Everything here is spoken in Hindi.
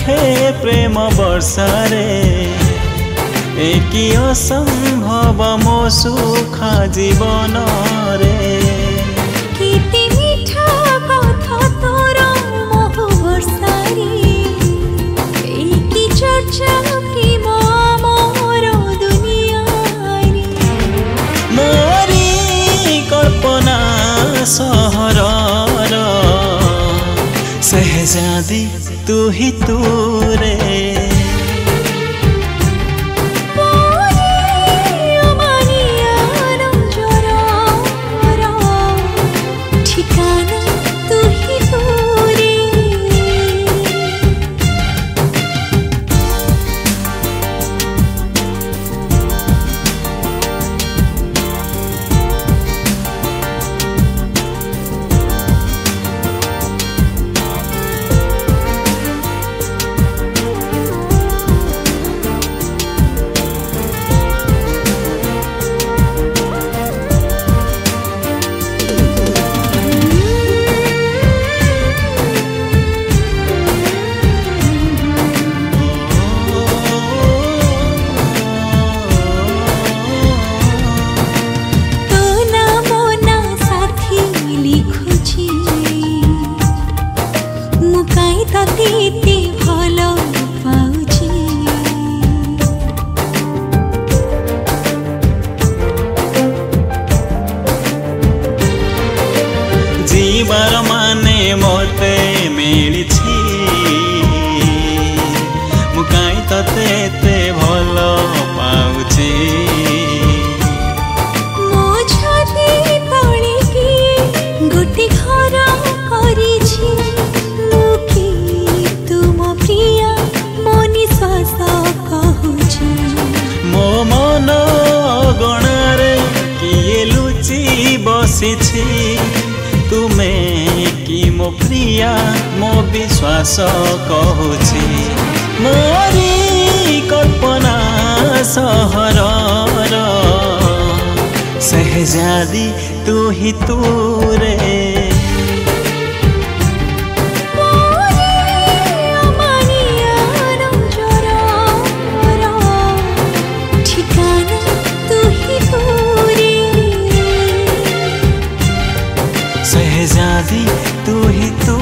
लाखे प्रेम वर्षारे एकी असंभव मो सुखा जीवन रे सहर सहजादी तू ही तू रे जीवार माने मते मिली मु काई तते एते भल पाउछि मो छाती तळे की गोटे घर करिछि लोके तुम प्रिया मो निश्वास कहूछि मो मन गणारे किए लुचि बसिछि तुमे कि मो प्रिया मो विश्वास कहूछि मोरी कल्पना सहर सहजादी तू ही तू रे सहजादी तू ही तू